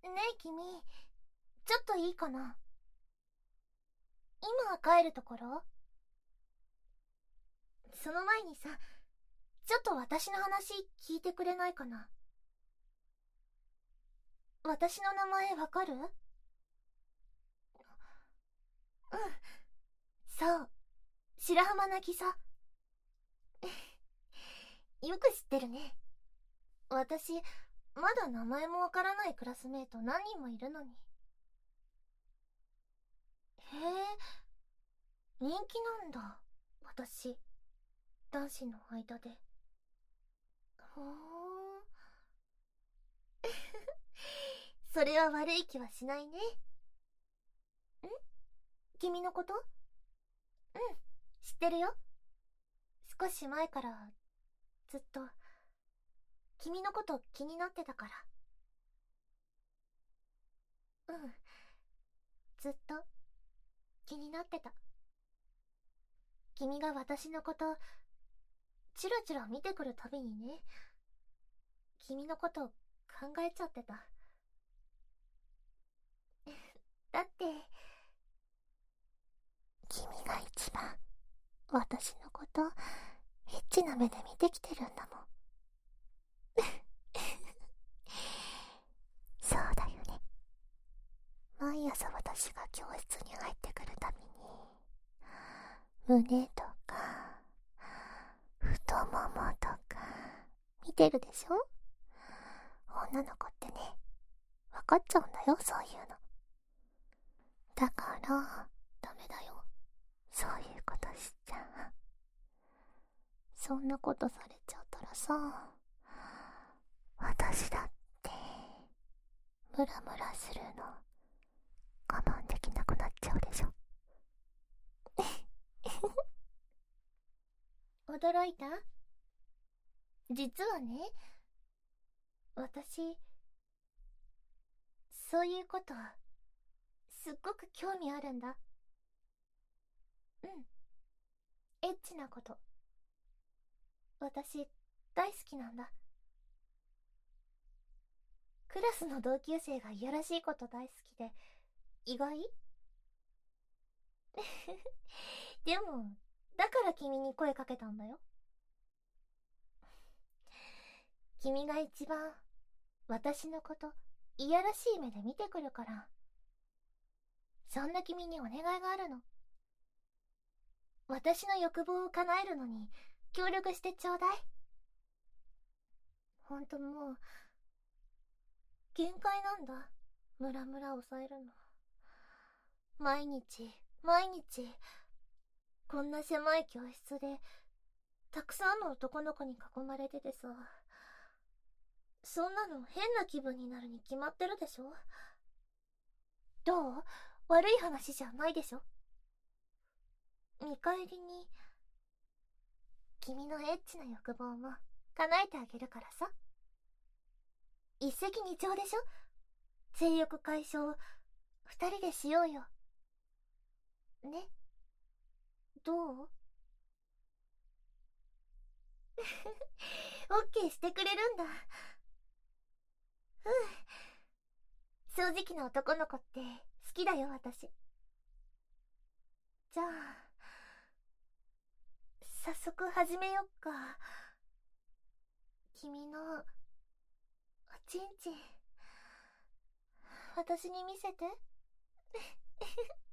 ねえ君、ちょっといいかな。今帰るところ？その前にさ、ちょっと私の話聞いてくれないかな。私の名前わかる？うん、そう、白浜なぎさ。よく知ってるね。私、まだ名前もわからないクラスメート何人もいるのに。へえ、人気なんだ、私、男子の間で。ほーん。それは悪い気はしないね。ん？君のこと？うん、知ってるよ。少し前からずっと君のこと気になってたから。うん、ずっと気になってた。君が私のことチラチラ見てくるたびにね、君のこと考えちゃってた。だって君が一番私のことエッチな目で見てきてるんだもん。そうだよね。毎朝私が教室に入ってくるたびに胸とか太ももとか見てるでしょ。女の子ってね、分かっちゃうんだよ、そういうの。だからダメだよ、そういうことしちゃ。そんなことされちゃったらさ、私だってムラムラするの我慢できなくなっちゃうでしょ。驚いた？実はね、私そういうことすっごく興味あるんだ。うん、エッチなこと、私大好きなんだ。クラスの同級生がいやらしいこと大好きで、意外？でもだから君に声かけたんだよ。君が一番私のこといやらしい目で見てくるから。そんな君にお願いがあるの。私の欲望を叶えるのに協力してちょうだい。ほんともう限界なんだ、ムラムラ抑えるの。毎日毎日こんな狭い教室でたくさんの男の子に囲まれててさ、そんなの変な気分になるに決まってるでしょ。どう？悪い話じゃないでしょ。見返りに君のエッチな欲望も叶えてあげるからさ。一石二鳥でしょ。性欲解消二人でしようよね。どう？オッケーしてくれるんだ。うん、正直な男の子って好きだよ私。じゃあ早速始めよっか。君のおちんちん私に見せて。